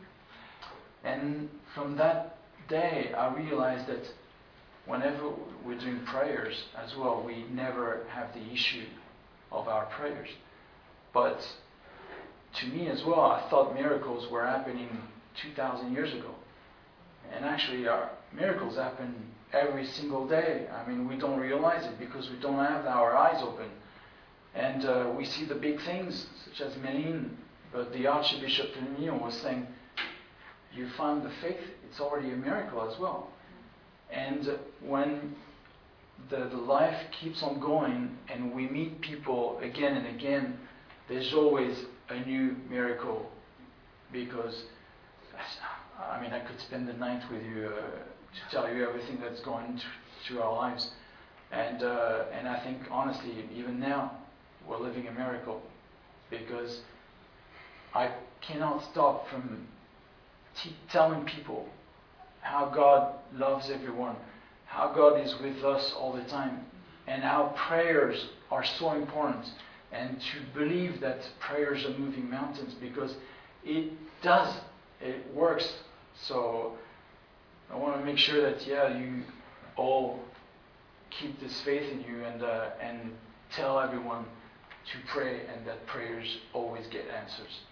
And from that day, I realized that whenever we're doing prayers as well, we never have the issue of our prayers. But to me as well, I thought miracles were happening two thousand years ago. And actually, our miracles happen every single day. I mean, we don't realize it because we don't have our eyes open. And uh, we see the big things, such as Méline, but the Archbishop of Lyon was saying, you found the faith, it's already a miracle as well. And when the, the life keeps on going and we meet people again and again, there's always a new miracle, because I mean, I could spend the night with you uh, to tell you everything that's going through our lives. And uh, and I think, honestly, even now, we're living a miracle. Because I cannot stop from t- telling people how God loves everyone, how God is with us all the time, and how prayers are so important, and to believe that prayers are moving mountains, because it does, it works. So I want to make sure that, yeah, you all keep this faith in you, and uh, and tell everyone to pray, and that prayers always get answers.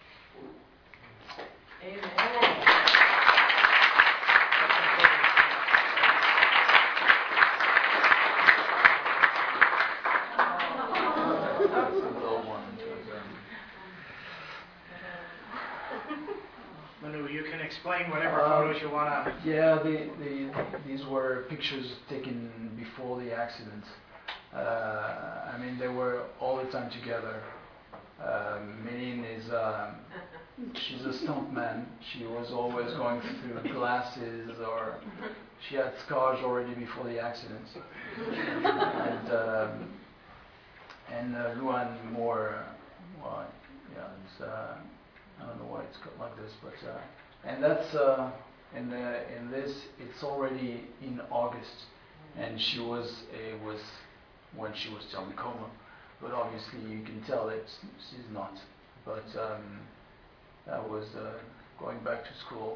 Amen. Manu, you can explain whatever Uh, photos you want to. Yeah, the, the, these were pictures taken before the accident. Uh, I mean, they were all the time together. Um, Méline is, um, she's a stuntman. She was always going through glasses, or she had scars already before the accident. And um, and uh, Luan more, well, yeah, it's, uh, I don't know why it's cut like this, but uh, and that's uh, in the, in this it's already in August, and she was it was when she was still in coma, but obviously you can tell that she's not. But um, that was uh, going back to school,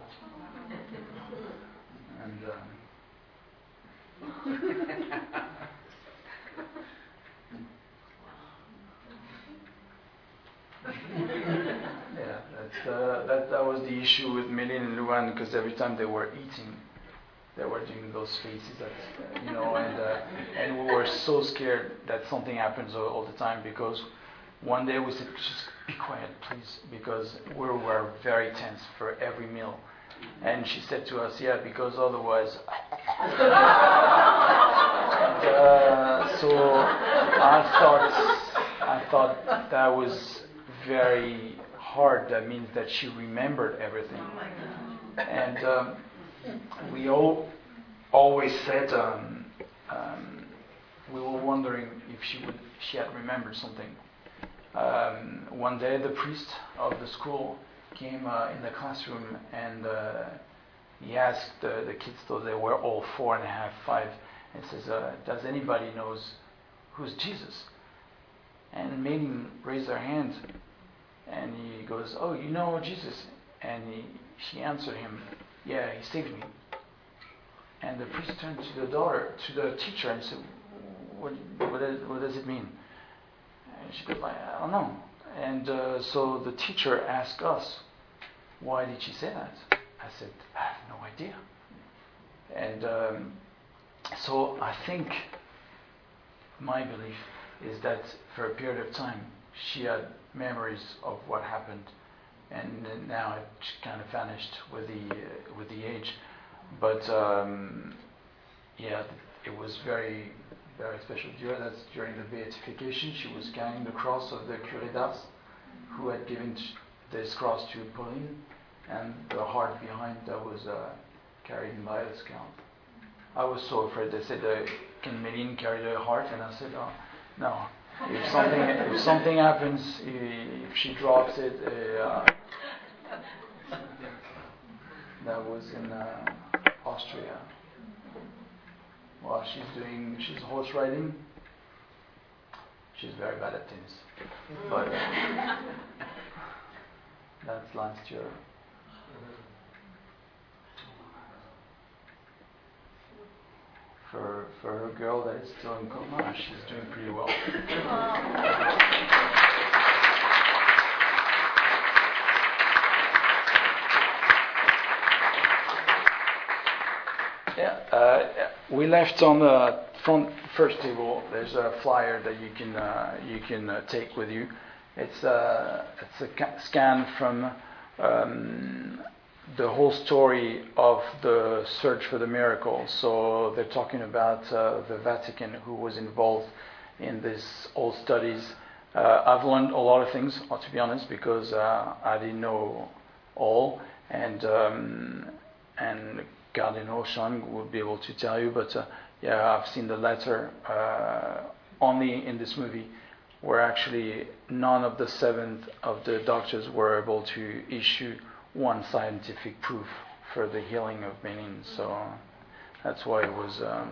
and. Um, Yeah, that's, uh, that that was the issue with Méline and Luan, because every time they were eating, they were doing those faces, that, uh, you know, and uh, and we were so scared that something happens all, all the time, because one day we said, just be quiet, please, because we were very tense for every meal. And she said to us, yeah, because otherwise... and, uh, so I thought, I thought that was very hard. That means that she remembered everything. And um, we all always said, um, um, we were wondering if she would, she had remembered something. Um, one day the priest of the school came uh, in the classroom, and uh, he asked the, the kids, though they were all four and a half, five, and says, uh, does anybody knows who's Jesus? And Méline raised her hand, and he goes, oh, you know Jesus? And he, she answered him, yeah, he saved me. And the priest turned to the daughter, to the teacher, and said, what, what, does, what does it mean? And she goes, I don't know. And uh, so the teacher asked us, why did she say that? I said, I have no idea. And um, so I think my belief is that for a period of time she had memories of what happened, and now it kind of vanished with the uh, with the age. But um, yeah, it was very very special. That's during the beatification. She was carrying the cross of the Curé d'Ars, who had given this cross to Pauline, and the heart behind that was uh, carried by the scalp. I was so afraid. They said, uh, "Can Méline carry the heart?" And I said, "Oh, no. If something if something happens, if she drops it." Uh, that was in uh, Austria. Well, she's doing, she's horse riding. She's very bad at tennis. But uh, that's last year. For for a girl that is still in coma, she's doing pretty well. Yeah, uh, we left on the front first table. There's a flyer that you can uh, you can uh, take with you. It's uh, it's a ca- scan from um, the whole story of the search for the miracle. So they're talking about uh, the Vatican, who was involved in this old studies. Uh, I've learned a lot of things, to be honest, because uh, I didn't know all. and um, and Cardinal Sean will be able to tell you. But uh, yeah, I've seen the letter uh, only in this movie, where actually none of the seven of the doctors were able to issue one scientific proof for the healing of Benin. So that's why it was um,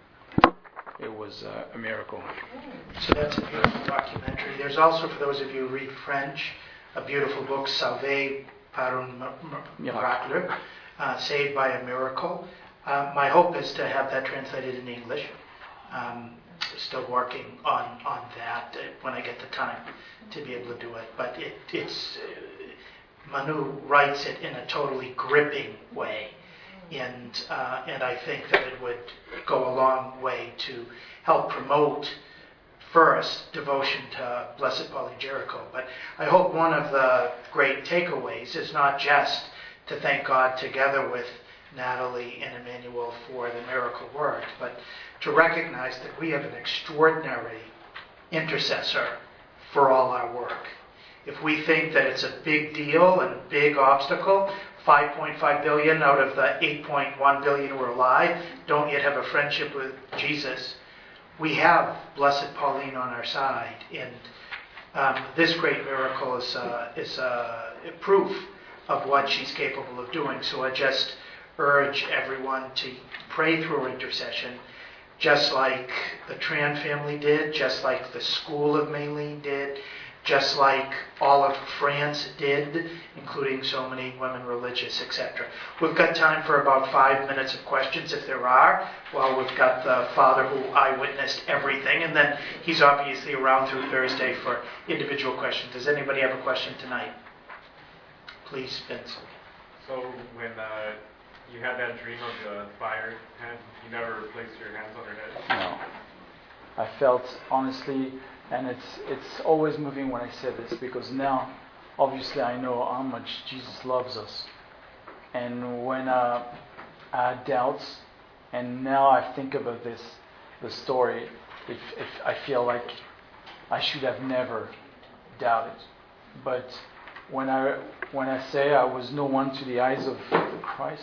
it was uh, a miracle. So that's a beautiful documentary. There's also, for those of you who read French, a beautiful book, Sauvé par un miracle, uh, Saved by a Miracle. Uh, my hope is to have that translated in English. Um, still working on, on that uh, when I get the time to be able to do it. But it, it's uh, Manu writes it in a totally gripping way, and uh, and I think that it would go a long way to help promote first devotion to Blessed Pauline Jericho. But I hope one of the great takeaways is not just to thank God together with Natalie and Emmanuel for the miracle work, but to recognize that we have an extraordinary intercessor for all our work. If we think that it's a big deal and a big obstacle, five point five billion out of the eight point one billion who are alive don't yet have a friendship with Jesus, we have Blessed Pauline on our side. And um, this great miracle is, uh, is uh, proof of what she's capable of doing. So I just urge everyone to pray through her intercession, just like the Tran family did, just like the School of Méline did, just like all of France did, including so many women religious, et cetera. We've got time for about five minutes of questions, if there are, while we've got the father who eyewitnessed everything, and then he's obviously around through Thursday for individual questions. Does anybody have a question tonight? Please, Vince. So when uh, you had that dream of the fire hand, you never placed your hands on her head? No. I felt, honestly, and it's it's always moving when I say this, because now, obviously, I know how much Jesus loves us. And when uh, I had doubts, and now I think about this, the story, if, if I feel like I should have never doubted. But when I when I say I was no one to the eyes of Christ,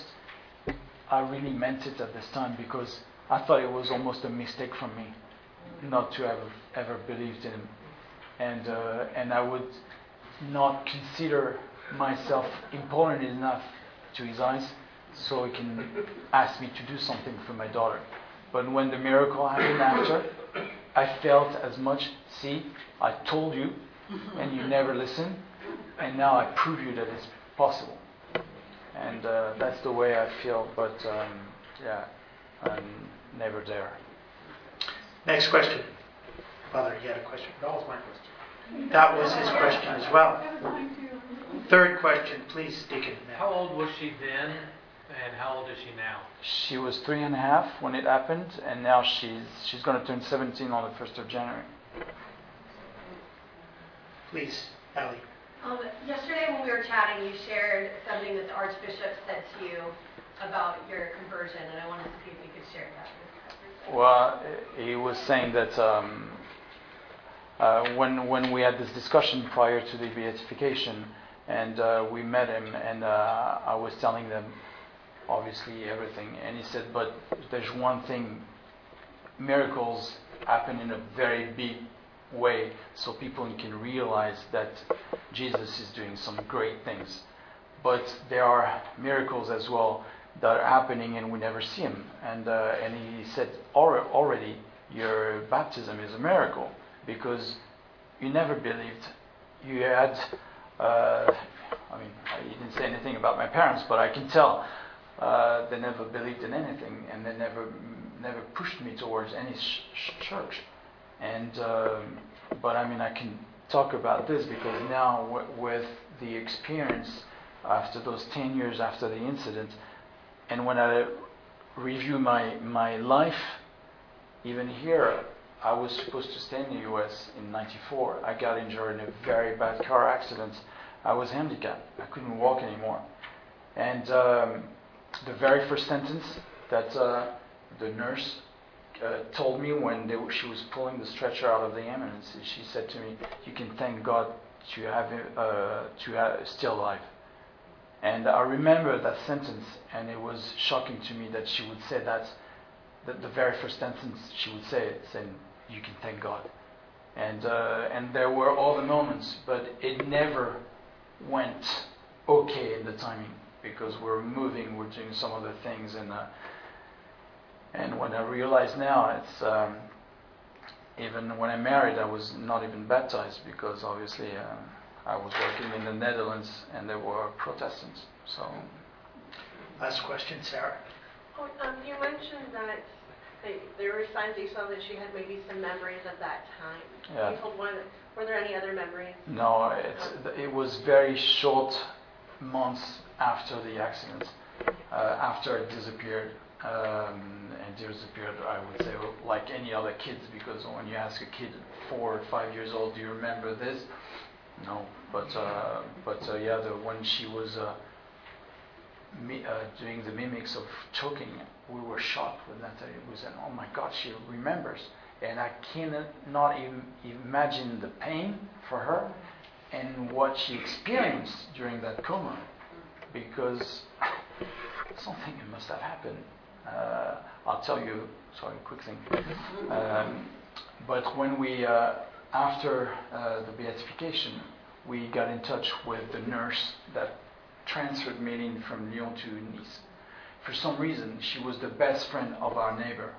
I really meant it at this time, because I thought it was almost a mistake from me not to have ever believed in him, and uh, and I would not consider myself important enough to his eyes, so he can ask me to do something for my daughter. But when the miracle happened after, I felt as much, see, I told you, and you never listened, and now I prove you that it's possible. And uh, that's the way I feel, but um, yeah, I'm never there. Next question. Father, you had a question? That was my question. That was his question as well. Third question, please, Deacon. How old was she then, and how old is she now? She was three and a half when it happened, and now she's she's going to turn seventeen on the first of January. Please, Allie. Um, yesterday when we were chatting, you shared something that the Archbishop said to you about your conversion, and I wanted to see if you could share that with us. Well, he was saying that um, uh, when when we had this discussion prior to the beatification, and uh, we met him, and uh, I was telling them obviously everything, and he said, but there's one thing, miracles happen in a very big way, so people can realize that Jesus is doing some great things. But there are miracles as well that are happening and we never see him. And uh, and he said, already your baptism is a miracle, because you never believed. You had, uh, I mean, he didn't say anything about my parents, but I can tell uh, they never believed in anything, and they never never pushed me towards any sh- sh- church. And uh, but I mean, I can talk about this because now w- with the experience after those ten years after the incident, and when I review my my life, even here, I was supposed to stay in the U S in ninety-four. I got injured in a very bad car accident. I was handicapped. I couldn't walk anymore. And um, the very first sentence that uh, the nurse Uh, told me when they, she was pulling the stretcher out of the ambulance, she said to me, "You can thank God to have uh, to have still alive." And I remember that sentence, and it was shocking to me that she would say that, that the very first sentence she would say it, saying, "You can thank God." And uh, and there were other moments, but it never went okay in the timing, because we're moving, we're doing some other things, and uh, and when I realize now, it's um, even when I married, I was not even baptized, because obviously uh, I was working in the Netherlands and there were Protestants. So, last question, Sarah. Oh, um, you mentioned that they, there were signs that you saw that she had maybe some memories of that time. Yeah. You told one. Were there any other memories? No, it's, it was very short months after the accident, uh, after it disappeared. Um, and disappeared, I would say, like any other kids, because when you ask a kid four or five years old, do you remember this? No, but uh, but uh, yeah, the, when she was uh, mi- uh, doing the mimics of choking, we were shocked with Natalie. We said, "Oh my God, she remembers." And I cannot even imagine the pain for her and what she experienced during that coma, because something must have happened. Uh, I'll tell you, sorry, quick thing. Um, but when we, uh, after uh, the beatification, we got in touch with the nurse that transferred Méline from Lyon to Nice. For some reason, she was the best friend of our neighbor.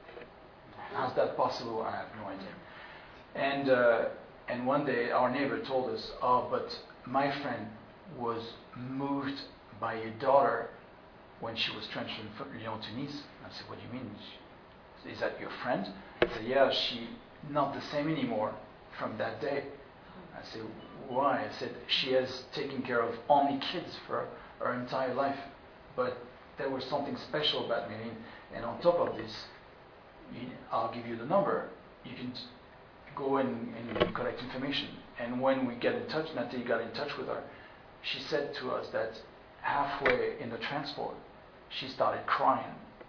How's that possible? I have no idea. And uh, and one day our neighbor told us, "Oh, but my friend was moved by a daughter when she was transferred from Lyon to Nice." I said, "What do you mean? Is that your friend?" I said, "Yeah, she not the same anymore from that day." I said, "Why?" I said, "She has taken care of only kids for her entire life, but there was something special about Méline, and on top of this, You, I'll give you the number. You can t- go and, and collect information." And when we get in touch, Natalie got in touch with her. She said to us that halfway in the transport, she started crying,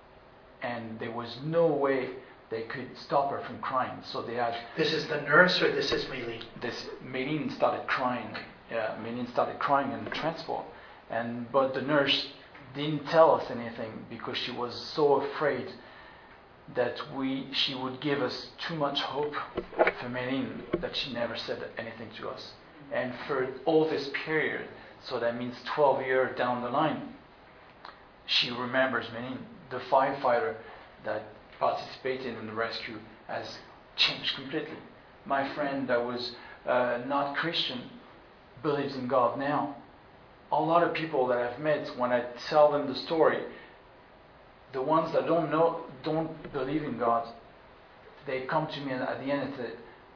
and there was no way they could stop her from crying. So they had. This is the nurse, or this is Méline? This Méline started crying. Yeah, Méline started crying in the transport, and but the nurse didn't tell us anything because she was so afraid that we she would give us too much hope for Méline that she never said anything to us. And for all this period, so that means twelve years down the line, she remembers Méline. The firefighter that participated in the rescue has changed completely. My friend that was uh, not Christian believes in God now. A lot of people that I've met, when I tell them the story, the ones that don't know, don't believe in God, they come to me and at the end and say,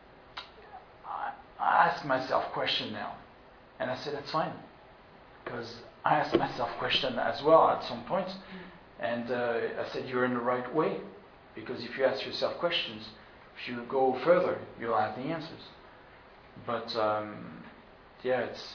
I, I ask myself question now. And I said, that's fine. Because I asked myself question as well at some point. And uh, I said, you're in the right way. Because if you ask yourself questions, if you go further, you'll have the answers. But, um, yeah, it's...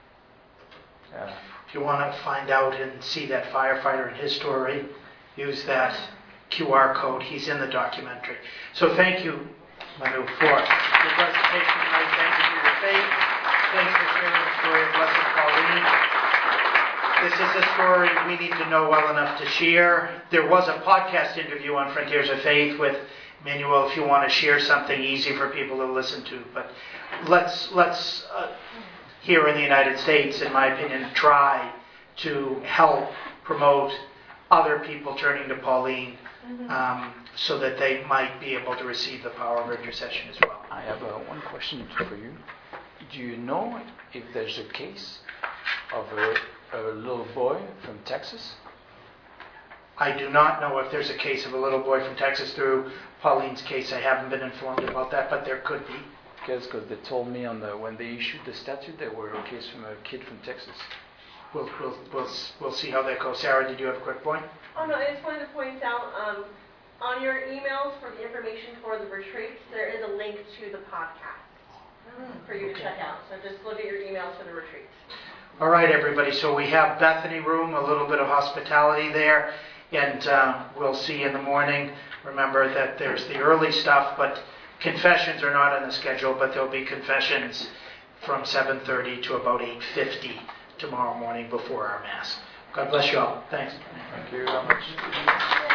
Uh, If you want to find out and see that firefighter and his story, use that Q R code. He's in the documentary. So thank you, Manu, for your presentation tonight. Thank you for your faith. Thanks for sharing the story of Blessed Pauline. This is a story we need to know well enough to share. There was a podcast interview on Frontiers of Faith with Manuel, if you want to share something easy for people to listen to. But let's, let's uh, here in the United States, in my opinion, try to help promote other people turning to Pauline, mm-hmm. um, so that they might be able to receive the power of intercession as well. I have uh, one question for you. Do you know if there's a case of a, a little boy from Texas? I do not know if there's a case of a little boy from Texas through Pauline's case. I haven't been informed about that, but there could be. Yes, because they told me on the when they issued the statute, there were a case from a kid from Texas. We'll, we'll, we'll, we'll see how that goes. Sarah, did you have a quick point? Oh, no, I just wanted to point out, um, on your emails for the information for the retreats, there is a link to the podcast for you to Okay. check out. So just look at your emails for the retreats. All right, everybody. So we have Bethany Room, a little bit of hospitality there, and uh, we'll see you in the morning. Remember that there's the early stuff, but confessions are not on the schedule, but there'll be confessions from seven thirty to about eight fifty tomorrow morning before our Mass. God bless you all. Thanks. Thank you very much.